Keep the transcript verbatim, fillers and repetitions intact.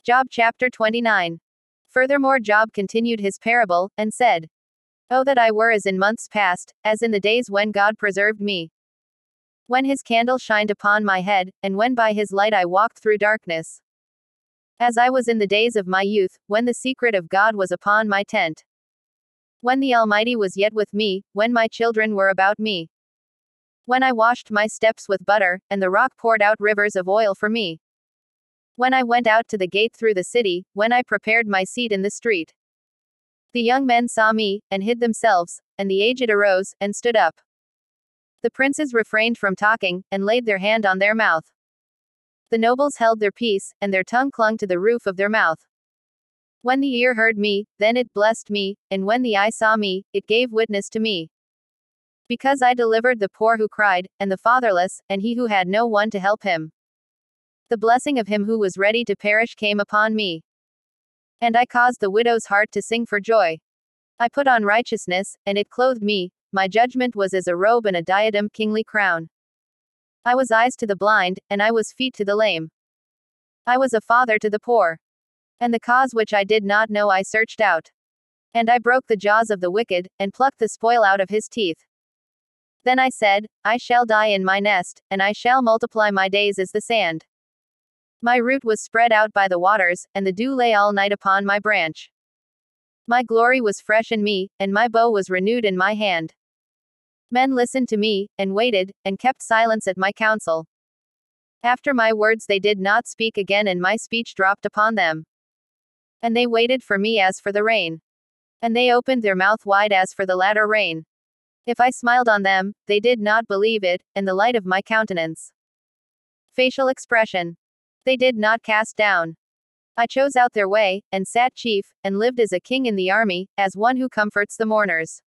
Job chapter twenty-nine. Furthermore, Job continued his parable, and said, Oh, that I were as in months past, as in the days when God preserved me. When his candle shined upon my head, and when by his light I walked through darkness. As I was in the days of my youth, when the secret of God was upon my tent. When the Almighty was yet with me, when my children were about me. When I washed my steps with butter, and the rock poured out rivers of oil for me. When I went out to the gate through the city, when I prepared my seat in the street. The young men saw me, and hid themselves, and the aged arose, and stood up. The princes refrained from talking, and laid their hand on their mouth. The nobles held their peace, and their tongue clung to the roof of their mouth. When the ear heard me, then it blessed me, and when the eye saw me, it gave witness to me. Because I delivered the poor who cried, and the fatherless, and he who had no one to help him. The blessing of him who was ready to perish came upon me. And I caused the widow's heart to sing for joy. I put on righteousness, and it clothed me, my judgment was as a robe and a diadem kingly crown. I was eyes to the blind, and I was feet to the lame. I was a father to the poor. And the cause which I did not know I searched out. And I broke the jaws of the wicked, and plucked the spoil out of his teeth. Then I said, I shall die in my nest, and I shall multiply my days as the sand. My root was spread out by the waters, and the dew lay all night upon my branch. My glory was fresh in me, and my bow was renewed in my hand. Men listened to me, and waited, and kept silence at my counsel. After my words they did not speak again, and my speech dropped upon them. And they waited for me as for the rain. And they opened their mouth wide as for the latter rain. If I smiled on them, they did not believe it, and the light of my countenance. Facial expression. They did not cast down. I chose out their way, and sat chief, and lived as a king in the army, as one who comforts the mourners.